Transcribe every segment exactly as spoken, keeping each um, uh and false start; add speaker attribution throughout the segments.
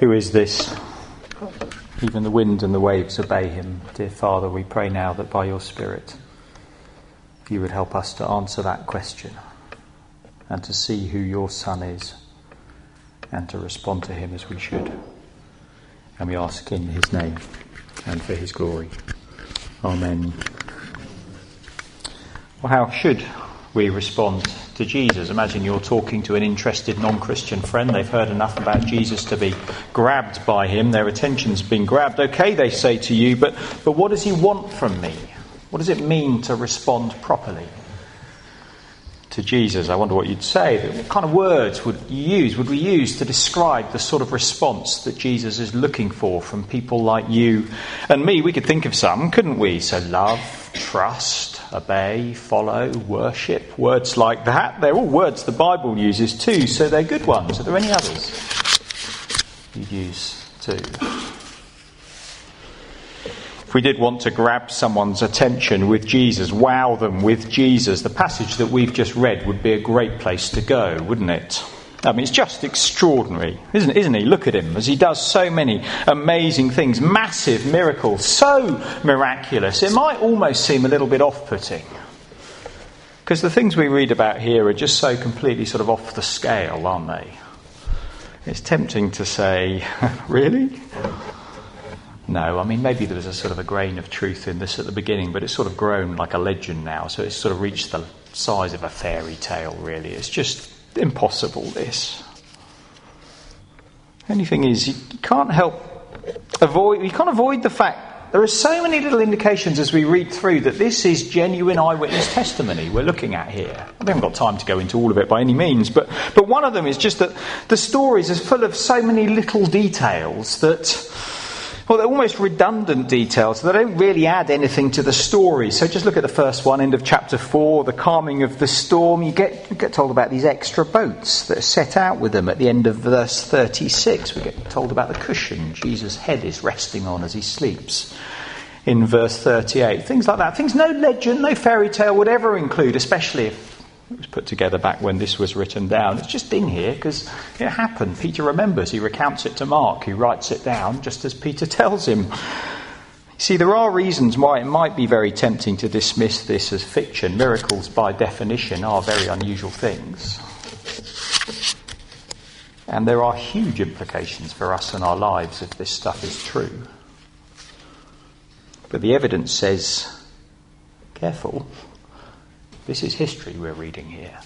Speaker 1: Who is this? Even the wind and the waves obey him. Dear Father, we pray now that by your Spirit you would help us to answer that question and to see who your Son is and to respond to him as we should. And we ask in his name and for his glory. Amen. Well, how should we respond to Jesus? Imagine you're talking to an interested non-Christian friend. They've heard enough about Jesus to be grabbed by him. Their attention's been grabbed. Okay, they say to you, but, but what does he want from me? What does it mean to respond properly to Jesus? I wonder what you'd say. What kind of words would you use, would we use to describe the sort of response that Jesus is looking for from people like you and me? We could think of some, couldn't we? So love, trust, obey, follow, worship, words like that. They're all words the Bible uses too, so they're good ones. Are there any others you'd use too? If we did want to grab someone's attention with Jesus, wow them with Jesus, the passage that we've just read would be a great place to go, wouldn't it? I mean, it's just extraordinary, isn't it? Isn't he? Look at him as he does so many amazing things, massive miracles, so miraculous. It might almost seem a little bit off-putting, because the things we read about here are just so completely sort of off the scale, aren't they? It's tempting to say, really? No, I mean, maybe there was a sort of a grain of truth in this at the beginning, but it's sort of grown like a legend now, so it's sort of reached the size of a fairy tale, really. It's just impossible, this. The only thing is, you can't help avoid, you can't avoid the fact there are so many little indications as we read through that this is genuine eyewitness testimony we're looking at here. I haven't got time to go into all of it by any means, but, but one of them is just that the stories are full of so many little details that, well, they're almost redundant details. They don't really add anything to the story. So just look at the first one, end of chapter four, the calming of the storm. You get, you get told about these extra boats that are set out with them at the end of verse thirty-six. We get told about the cushion Jesus' head is resting on as he sleeps in verse thirty-eight. Things like that. Things no legend, no fairy tale would ever include, especially if it was put together back when this was written down. It's just in here because it happened. Peter remembers. He recounts it to Mark, who writes it down just as Peter tells him. See, there are reasons why it might be very tempting to dismiss this as fiction. Miracles, by definition, are very unusual things. And there are huge implications for us and our lives if this stuff is true. But the evidence says, careful. This is history we're reading here.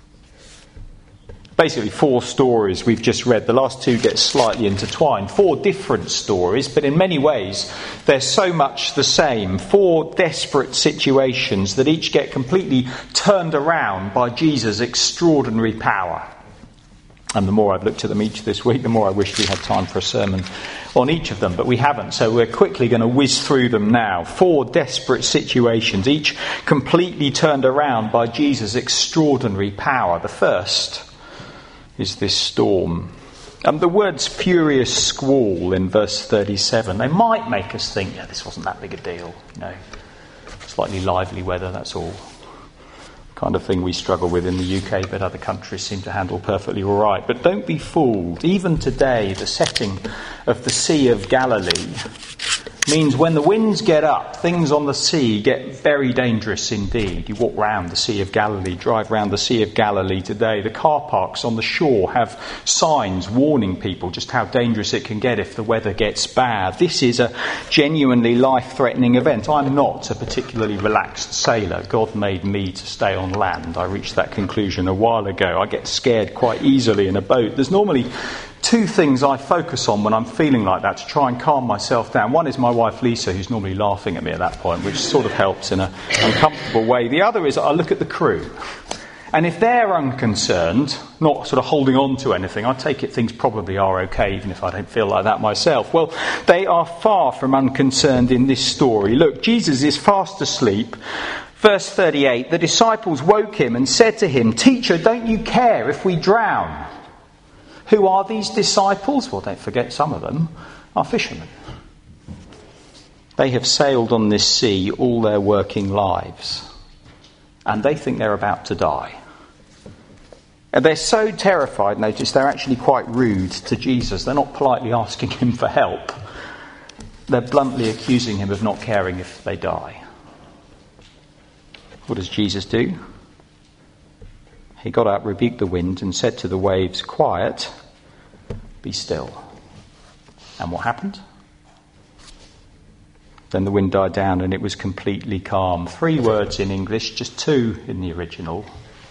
Speaker 1: Basically, four stories we've just read. The last two get slightly intertwined. Four different stories, but in many ways they're so much the same. Four desperate situations that each get completely turned around by Jesus' extraordinary power. And the more I've looked at them each this week, the more I wish we had time for a sermon on each of them, but we haven't, so we're quickly going to whiz through them now. Four desperate situations, each completely turned around by Jesus' extraordinary power. The first is this storm. And the words furious squall in verse thirty-seven, they might make us think, yeah, this wasn't that big a deal. You know, slightly lively weather, that's all. Kind of thing we struggle with in the U K, but other countries seem to handle perfectly all right. But don't be fooled. Even today, the setting of the Sea of Galilee means when the winds get up, things on the sea get very dangerous indeed. You walk round the Sea of Galilee, drive round the Sea of Galilee today. The car parks on the shore have signs warning people just how dangerous it can get if the weather gets bad. This is a genuinely life-threatening event. I'm not a particularly relaxed sailor. God made me to stay on land. I reached that conclusion a while ago. I get scared quite easily in a boat. There's normally two things I focus on when I'm feeling like that to try and calm myself down. One is my wife Lisa, who's normally laughing at me at that point, which sort of helps in an uncomfortable way. The other is I look at the crew. And if they're unconcerned, not sort of holding on to anything, I take it things probably are okay, even if I don't feel like that myself. Well, they are far from unconcerned in this story. Look, Jesus is fast asleep. Verse thirty-eight, the disciples woke him and said to him, "Teacher, don't you care if we drown?" Who are these disciples? Well, don't forget, some of them are fishermen. They have sailed on this sea all their working lives, and they think they're about to die. And they're so terrified, notice, they're actually quite rude to Jesus. They're not politely asking him for help. They're bluntly accusing him of not caring if they die. What does Jesus do? He got up, rebuked the wind, and said to the waves, "Quiet, be still." And what happened? Then the wind died down and it was completely calm. Three words in English, just two in the original.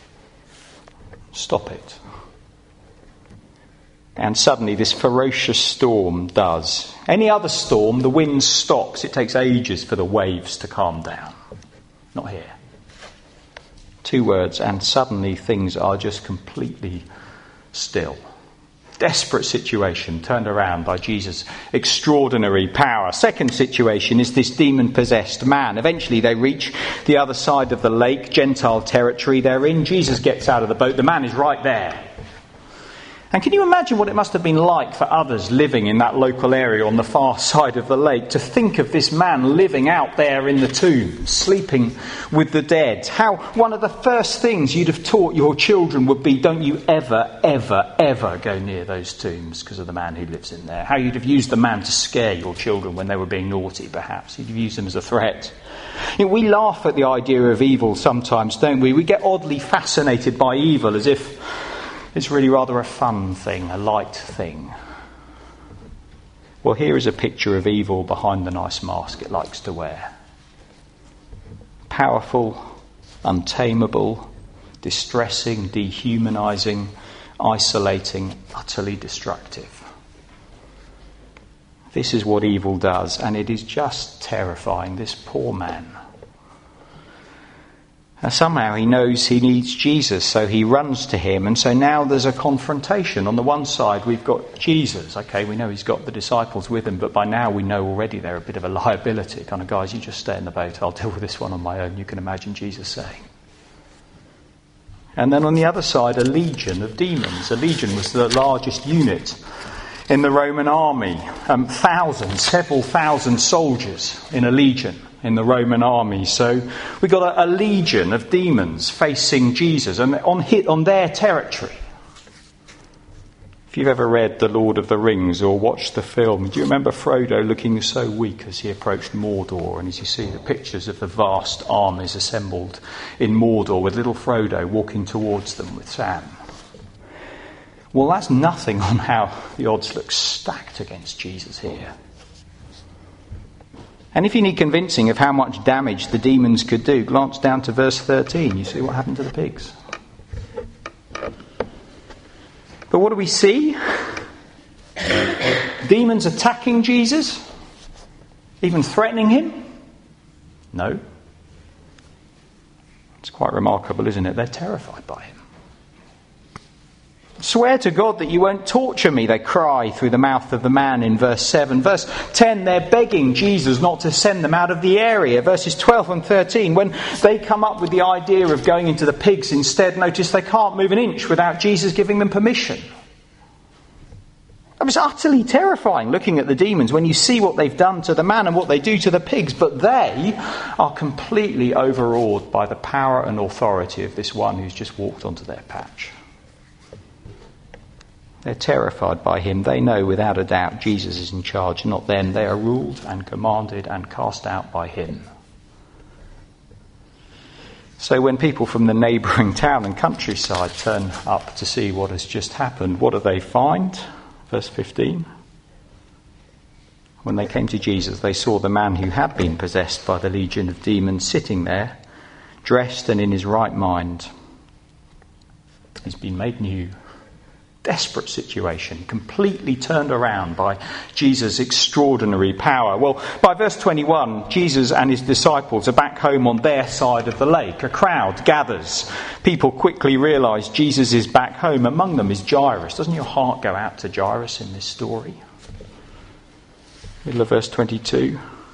Speaker 1: Stop it. And suddenly this ferocious storm does. Any other storm, the wind stops. It takes ages for the waves to calm down. Not here. Two words, and suddenly things are just completely still. Desperate situation turned around by Jesus' extraordinary power. Second situation is this demon-possessed man. Eventually they reach the other side of the lake, Gentile territory they're in. Jesus gets out of the boat. The man is right there. And can you imagine what it must have been like for others living in that local area on the far side of the lake to think of this man living out there in the tomb, sleeping with the dead? How one of the first things you'd have taught your children would be, don't you ever, ever, ever go near those tombs because of the man who lives in there. How you'd have used the man to scare your children when they were being naughty, perhaps. You'd have used them as a threat. You know, we laugh at the idea of evil sometimes, don't we? We get oddly fascinated by evil as if it's really rather a fun thing, a light thing. Well, here is a picture of evil behind the nice mask it likes to wear. Powerful, untamable, distressing, dehumanizing, isolating, utterly destructive. This is what evil does, and it is just terrifying. This poor man. And somehow he knows he needs Jesus, so he runs to him. And so now there's a confrontation. On the one side, we've got Jesus. Okay, we know he's got the disciples with him, but by now we know already they're a bit of a liability. Kind of, guys, you just stay in the boat. I'll deal with this one on my own. You can imagine Jesus saying. And then on the other side, a legion of demons. A legion was the largest unit in the Roman army. Um, thousands, several thousand soldiers in a legion in the Roman army. So we've got a, a legion of demons facing Jesus and on hit on their territory. If you've ever read The Lord of the Rings or watched the film, do you remember Frodo looking so weak as he approached Mordor? And as you see the pictures of the vast armies assembled in Mordor with little Frodo walking towards them with Sam. Well, that's nothing on how the odds look stacked against Jesus here. And if you need convincing of how much damage the demons could do, glance down to verse thirteen. You see what happened to the pigs. But what do we see? Demons attacking Jesus? Even threatening him? No. It's quite remarkable, isn't it? They're terrified by him. Swear to God that you won't torture me, they cry through the mouth of the man in verse seven. Verse ten, they're begging Jesus not to send them out of the area. Verses twelve and thirteen, when they come up with the idea of going into the pigs instead, notice they can't move an inch without Jesus giving them permission. It was utterly terrifying looking at the demons when you see what they've done to the man and what they do to the pigs, but they are completely overawed by the power and authority of this one who's just walked onto their patch. They're terrified by him. They know without a doubt Jesus is in charge, not them. They are ruled and commanded and cast out by him. So when people from the neighbouring town and countryside turn up to see what has just happened, what do they find? Verse fifteen. When they came to Jesus, they saw the man who had been possessed by the legion of demons sitting there, dressed and in his right mind. He's been made new. Desperate situation, completely turned around by Jesus' extraordinary power. Well, by verse twenty-one, Jesus and his disciples are back home on their side of the lake. A crowd gathers. People quickly realise Jesus is back home. Among them is Jairus. Doesn't your heart go out to Jairus in this story? Middle of verse twenty-two.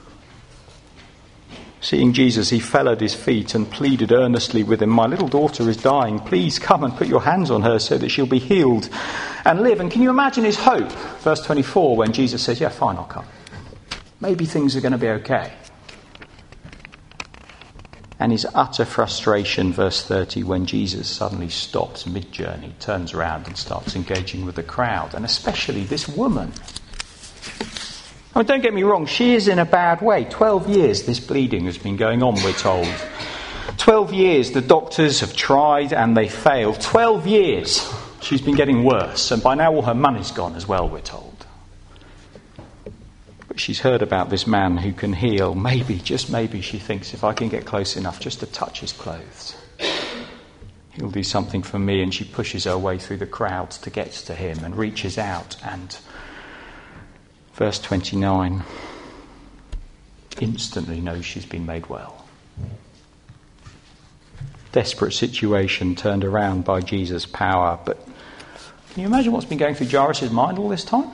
Speaker 1: Seeing Jesus, he fell at his feet and pleaded earnestly with him, "My little daughter is dying. Please come and put your hands on her so that she'll be healed and live." And can you imagine his hope? Verse twenty-four, when Jesus says, "Yeah, fine, I'll come. Maybe things are going to be okay." And his utter frustration, verse thirty, when Jesus suddenly stops mid-journey, turns around and starts engaging with the crowd, and especially this woman. I mean, don't get me wrong, she is in a bad way. Twelve years this bleeding has been going on, we're told. Twelve years the doctors have tried and they failed. Twelve years she's been getting worse, and by now all her money's gone as well, we're told. She's heard about this man who can heal. Maybe, just maybe, she thinks, if I can get close enough just to touch his clothes, he'll do something for me. And she pushes her way through the crowds to get to him and reaches out. And verse twenty-nine, instantly knows she's been made well. Desperate situation turned around by Jesus' power. But can you imagine what's been going through Jairus' mind all this time?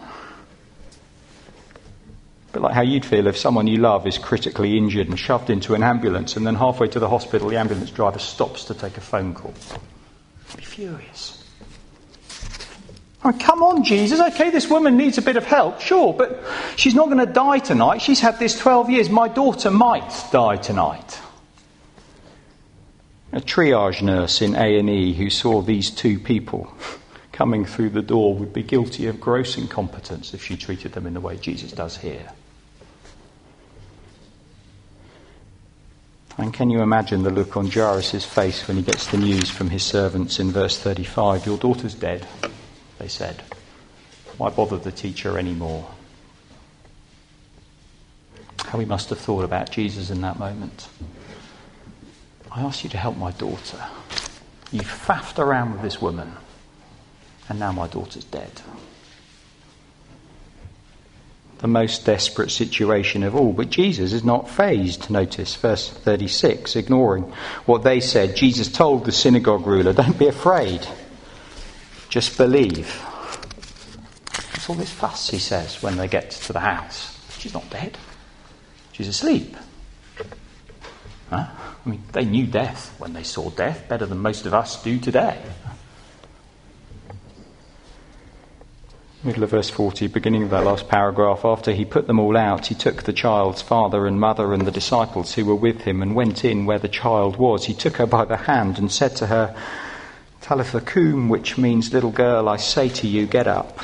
Speaker 1: A bit like how you'd feel if someone you love is critically injured and shoved into an ambulance, and then halfway to the hospital the ambulance driver stops to take a phone call. You'd be furious. I mean, come on, Jesus. Okay, this woman needs a bit of help, sure, but she's not going to die tonight. She's had this twelve years. My daughter might die tonight. A triage nurse in A and E who saw these two people coming through the door would be guilty of gross incompetence if she treated them in the way Jesus does here. And can you imagine the look on Jairus' face when he gets the news from his servants in verse thirty-five? Your daughter's dead, they said. Why bother the teacher anymore? How he must have thought about Jesus in that moment. I asked you to help my daughter. You faffed around with this woman, and now my daughter's dead. The most desperate situation of all. But Jesus is not fazed. Notice verse thirty-six, ignoring what they said. Jesus told the synagogue ruler, don't be afraid, just believe. What's all this fuss, he says, when they get to the house? She's not dead. She's asleep. Huh? I mean, they knew death when they saw death, better than most of us do today. Middle of verse forty, beginning of that last paragraph, after he put them all out, he took the child's father and mother and the disciples who were with him and went in where the child was. He took her by the hand and said to her, Talitha cum, which means, little girl, I say to you, get up.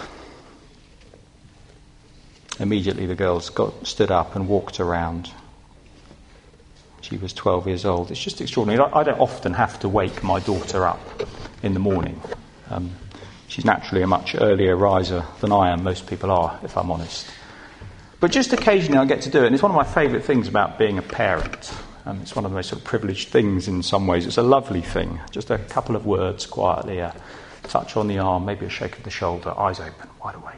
Speaker 1: Immediately the girl got, stood up and walked around. She was twelve years old. It's just extraordinary. I don't often have to wake my daughter up in the morning. Um, She's naturally a much earlier riser than I am. Most people are, if I'm honest. But just occasionally I get to do it. And it's one of my favourite things about being a parent. Um, it's one of the most sort of privileged things in some ways. It's a lovely thing. Just a couple of words quietly, a touch on the arm, maybe a shake of the shoulder, eyes open, wide awake.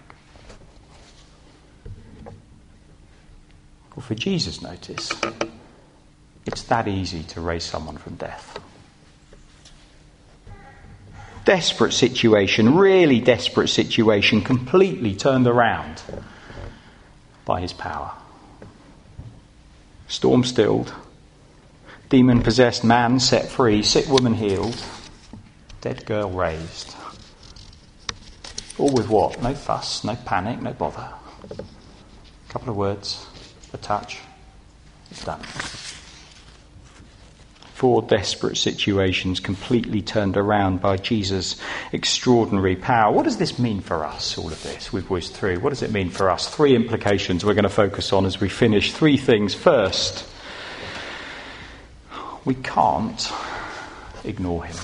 Speaker 1: Well, for Jesus, notice, it's that easy to raise someone from death. Desperate situation, really desperate situation, completely turned around by his power. Storm stilled, demon-possessed man set free, sick woman healed, dead girl raised. All with what? No fuss, no panic, no bother. A couple of words, a touch, it's done. Four desperate situations completely turned around by Jesus' extraordinary power. What does this mean for us, all of this we've whizzed through? What does it mean for us? Three implications we're going to focus on as we finish. Three things. First, we can't ignore him.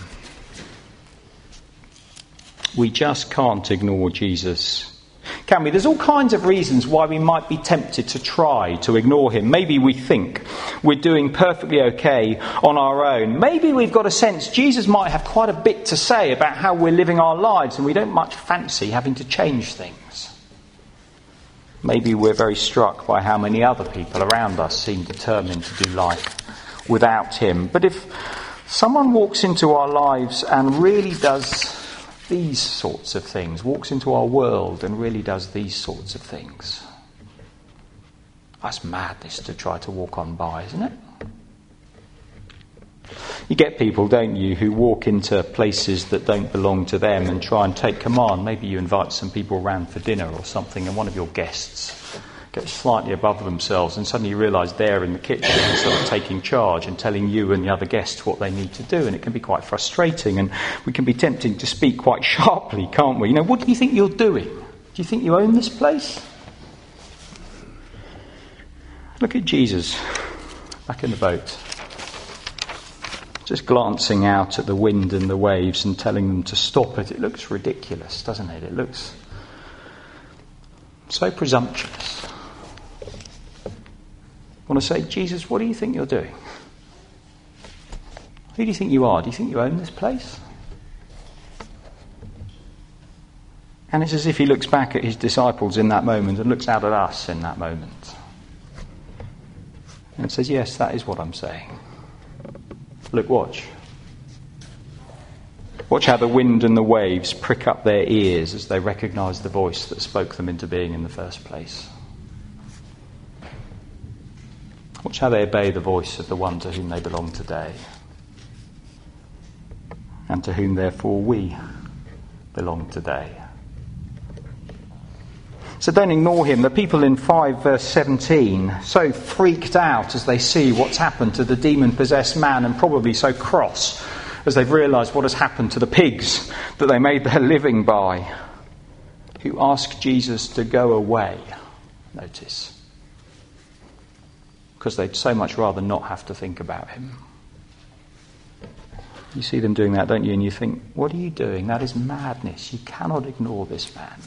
Speaker 1: We just can't ignore Jesus. Can we? There's all kinds of reasons why we might be tempted to try to ignore him. Maybe we think we're doing perfectly okay on our own. Maybe we've got a sense Jesus might have quite a bit to say about how we're living our lives and we don't much fancy having to change things. Maybe we're very struck by how many other people around us seem determined to do life without him. But if someone walks into our lives and really does these sorts of things, walks into our world and really does these sorts of things, that's madness to try to walk on by, isn't it? You get people, don't you, who walk into places that don't belong to them and try and take command. Maybe you invite some people around for dinner or something and one of your guests get slightly above themselves, and suddenly you realise they're in the kitchen and sort of taking charge and telling you and the other guests what they need to do, and it can be quite frustrating, and we can be tempting to speak quite sharply, can't we? You know, what do you think you're doing? Do you think you own this place? Look at Jesus back in the boat, just glancing out at the wind and the waves and telling them to stop it. It looks ridiculous, doesn't it? It looks so presumptuous. I want to say, Jesus, what do you think you're doing? Who do you think you are? Do you think you own this place? And it's as if he looks back at his disciples in that moment and looks out at us in that moment. And says, yes, that is what I'm saying. Look, watch. Watch how the wind and the waves prick up their ears as they recognise the voice that spoke them into being in the first place. Watch how they obey the voice of the one to whom they belong today, and to whom therefore we belong today. So don't ignore him. The people in five verse seventeen, so freaked out as they see what's happened to the demon-possessed man, and probably so cross as they've realised what has happened to the pigs that they made their living by, who ask Jesus to go away, notice, because they'd so much rather not have to think about him. You see them doing that, don't you? And you think, what are you doing? That is madness. You cannot ignore this man.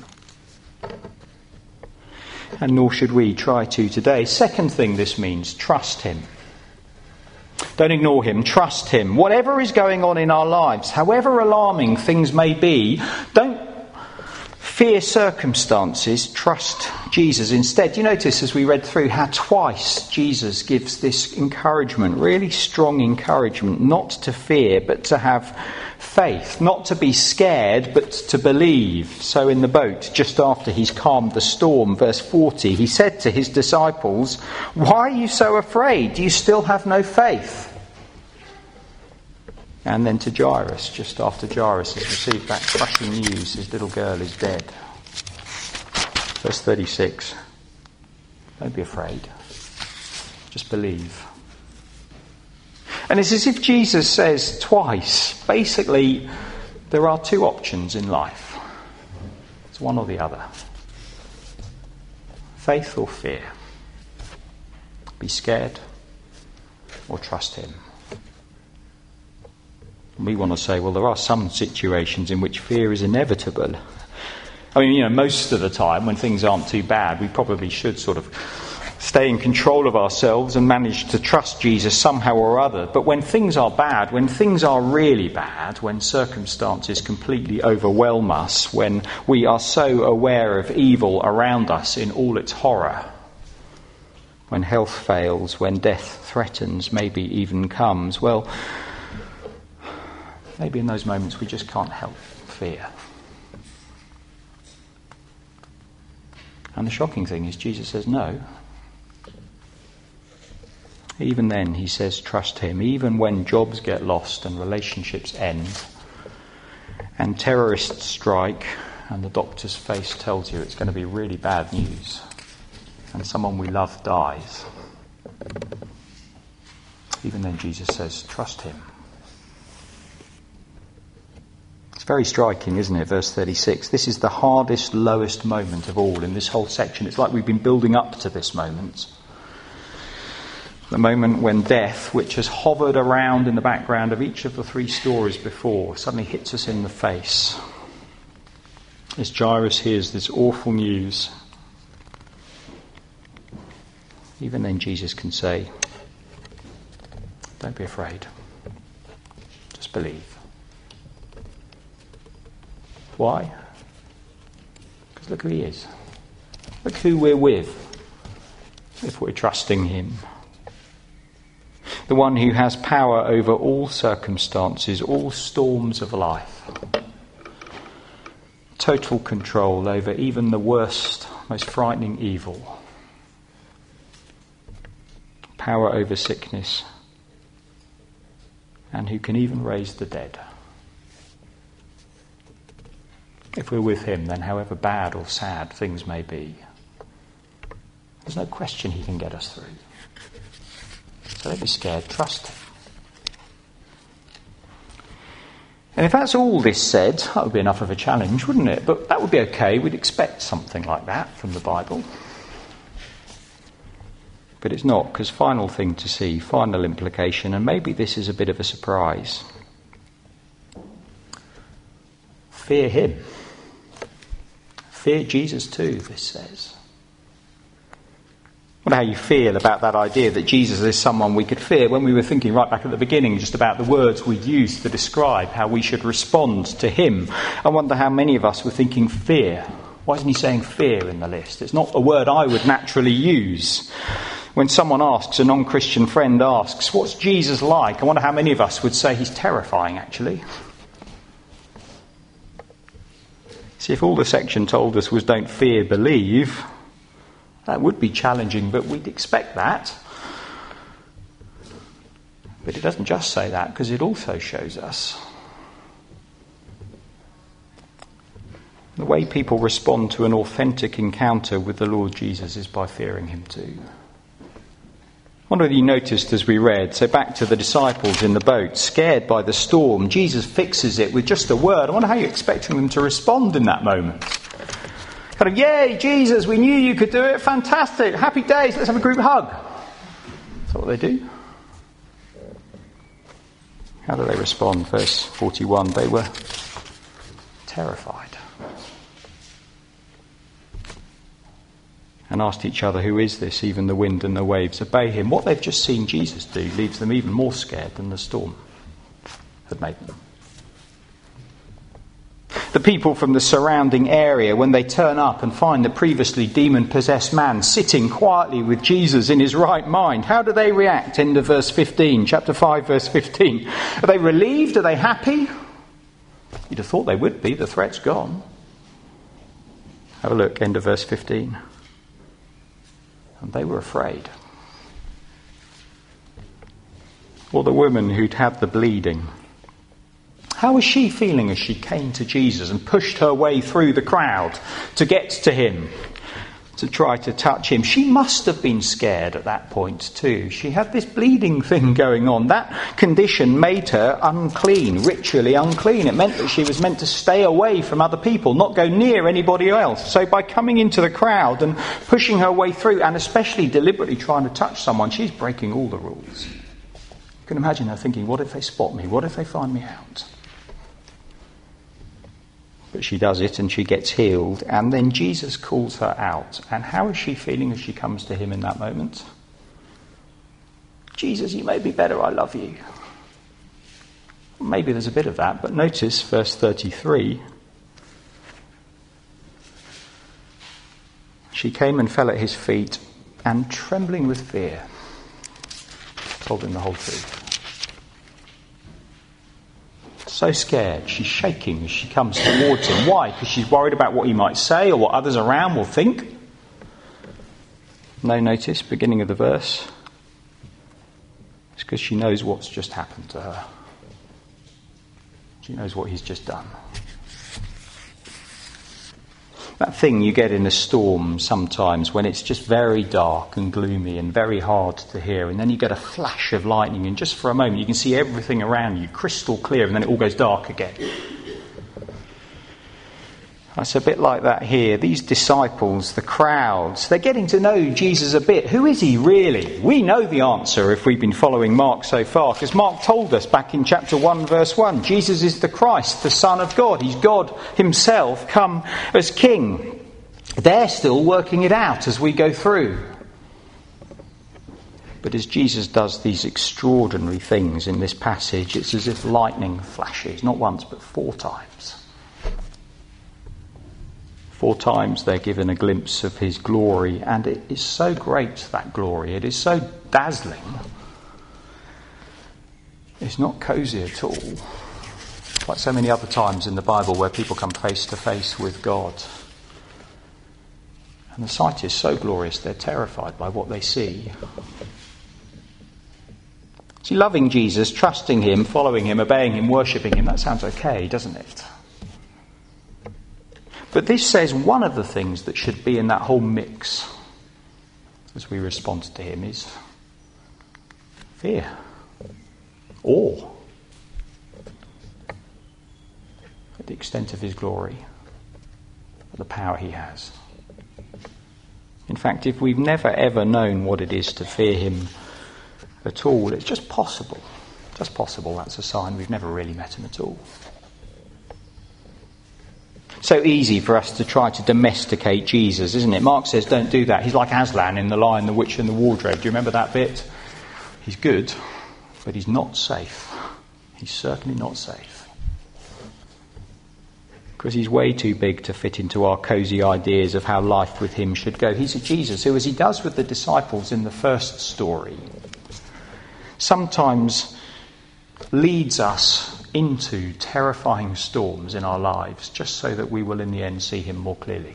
Speaker 1: And nor should we try to today. Second thing this means, trust him. Don't ignore him, trust him. Whatever is going on in our lives, however alarming things may be, don't fear circumstances, trust Jesus instead. You notice as we read through how twice Jesus gives this encouragement, really strong encouragement, not to fear but to have faith, not to be scared but to believe. So in the boat, just after he's calmed the storm, verse forty, he said to his disciples, "Why are you so afraid? Do you still have no faith?" And then to Jairus, just after Jairus has received that crushing news, his little girl is dead. Verse thirty-six, don't be afraid, just believe. And it's as if Jesus says twice, basically, there are two options in life. It's one or the other. Faith or fear. Be scared or trust him. We want to say, well, there are some situations in which fear is inevitable. I mean, you know, most of the time when things aren't too bad, we probably should sort of stay in control of ourselves and manage to trust Jesus somehow or other. But when things are bad, when things are really bad, when circumstances completely overwhelm us, when we are so aware of evil around us in all its horror, when health fails, when death threatens, maybe even comes, well, maybe in those moments we just can't help fear. And the shocking thing is Jesus says no. Even then, he says, trust him. Even when jobs get lost and relationships end and terrorists strike and the doctor's face tells you it's going to be really bad news and someone we love dies, even then Jesus says, trust him. It's very striking, isn't it? Verse thirty-six. This is the hardest, lowest moment of all in this whole section. It's like we've been building up to this moment. The moment when death, which has hovered around in the background of each of the three stories before, suddenly hits us in the face. As Jairus hears this awful news, even then Jesus can say, don't be afraid, just believe. Why? Because look who he is. Look who we're with if we're trusting him. The one who has power over all circumstances, all storms of life. Total control over even the worst, most frightening evil. Power over sickness. And who can even raise the dead. If we're with him, then however bad or sad things may be, There's no question he can get us through. So don't be scared, trust him. And if that's all this said, that would be enough of a challenge, wouldn't it? But that would be okay. We'd expect something like that from the Bible. But it's not, because final thing to see, final implication, and maybe this is a bit of a surprise. Fear him. Fear Jesus too, this says. I wonder how you feel about that idea that Jesus is someone we could fear when we were thinking right back at the beginning just about the words we'd use to describe how we should respond to him. I wonder how many of us were thinking fear. Why isn't he saying fear in the list? It's not a word I would naturally use. When someone asks, a non-Christian friend asks, what's Jesus like? I wonder how many of us would say he's terrifying, actually. See, if all the section told us was don't fear, believe, that would be challenging, but we'd expect that. But it doesn't just say that, because it also shows us the way people respond to an authentic encounter with the Lord Jesus is by fearing him too. I wonder whether you noticed as we read, so back to the disciples in the boat, scared by the storm, Jesus fixes it with just a word. I wonder how you're expecting them to respond in that moment. Kind of, yay, Jesus, we knew you could do it, fantastic, happy days, let's have a group hug. That's what they do. How do they respond? Verse forty-one, they were terrified. And asked each other, who is this? Even the wind and the waves obey him. What they've just seen Jesus do leaves them even more scared than the storm had made them. The people from the surrounding area, when they turn up and find the previously demon-possessed man sitting quietly with Jesus in his right mind, how do they react? End of verse fifteen, chapter five, verse fifteen. Are they relieved? Are they happy? You'd have thought they would be. The threat's gone. Have a look, end of verse fifteen. And they were afraid. Or the woman who'd had the bleeding. How was she feeling as she came to Jesus and pushed her way through the crowd to get to him, to try to touch him? She must have been scared at that point too. She had this bleeding thing going on. That condition made her unclean, ritually unclean. It meant that she was meant to stay away from other people, not go near anybody else. So by coming into the crowd and pushing her way through, and especially deliberately trying to touch someone, she's breaking all the rules. You can imagine her thinking, what if they spot me? What if they find me out? But she does it and she gets healed, and then Jesus calls her out. And how is she feeling as she comes to him in that moment? Jesus, you made me better, I love you. Maybe there's a bit of that, but notice verse thirty-three. She came and fell at his feet, and trembling with fear, told him the whole truth. So scared, she's shaking as she comes towards him. Why? Because she's worried about what he might say or what others around will think. No, notice, beginning of the verse. It's because she knows what's just happened to her. She knows what he's just done. That thing you get in a storm sometimes when it's just very dark and gloomy and very hard to hear, and then you get a flash of lightning and just for a moment you can see everything around you crystal clear, and then it all goes dark again. It's a bit like that here. These disciples, the crowds, they're getting to know Jesus a bit. Who is he really? We know the answer if we've been following Mark so far, because Mark told us back in chapter one verse one, Jesus is the Christ, the Son of God. He's God himself come as King. They're still working it out as we go through. But as Jesus does these extraordinary things in this passage, it's as if lightning flashes, not once but four times. Four times they're given a glimpse of his glory, and it is so great, that glory. It is so dazzling. It's not cosy at all. Like so many other times in the Bible where people come face to face with God. And the sight is so glorious, they're terrified by what they see. See, loving Jesus, trusting him, following him, obeying him, worshipping him, that sounds okay, doesn't it? But this says one of the things that should be in that whole mix as we respond to him is fear, awe at the extent of his glory, at the power he has. In fact, if we've never ever known what it is to fear him at all, it's just possible. Just possible, that's a sign we've never really met him at all. So easy for us to try to domesticate Jesus, isn't it? Mark says don't do that. He's like Aslan in The Lion, the Witch and the Wardrobe. Do you remember that bit? He's good, but he's not safe. He's certainly not safe. Because he's way too big to fit into our cosy ideas of how life with him should go. He's a Jesus who, as he does with the disciples in the first story, sometimes leads us into terrifying storms in our lives just so that we will in the end see him more clearly.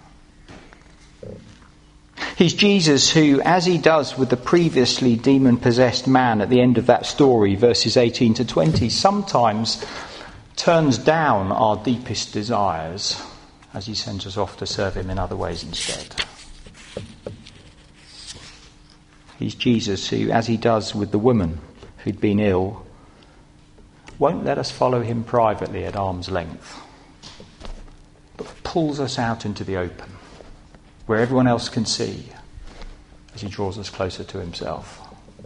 Speaker 1: He's Jesus who, as he does with the previously demon-possessed man at the end of that story, verses eighteen to twenty, sometimes turns down our deepest desires as he sends us off to serve him in other ways instead. He's Jesus who, as he does with the woman who'd been ill, won't let us follow him privately at arm's length, but pulls us out into the open, where everyone else can see, as he draws us closer to himself.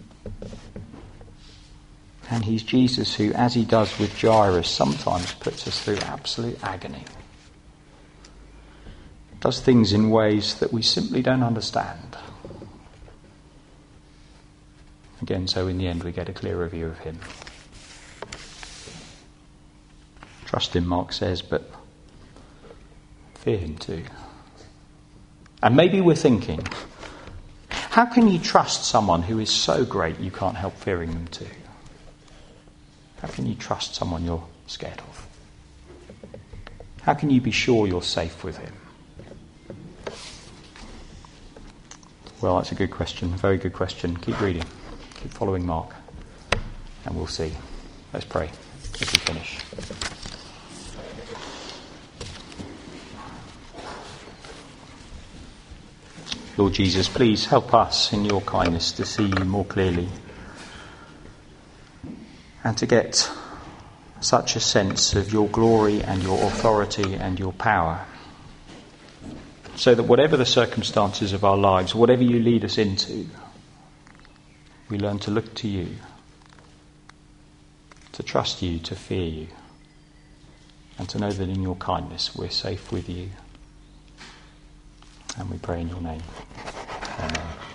Speaker 1: And he's Jesus who, as he does with Jairus, sometimes puts us through absolute agony. Does things in ways that we simply don't understand. Again, so in the end we get a clearer view of him. Trust him, Mark says, but fear him too. And maybe we're thinking, how can you trust someone who is so great you can't help fearing them too? How can you trust someone you're scared of? How can you be sure you're safe with him? Well, that's a good question, a very good question. Keep reading, keep following Mark, and we'll see. Let's pray as we finish. Lord Jesus, please help us in your kindness to see you more clearly and to get such a sense of your glory and your authority and your power, so that whatever the circumstances of our lives, whatever you lead us into, we learn to look to you, to trust you, to fear you, and to know that in your kindness we're safe with you. And we pray in your name. Amen.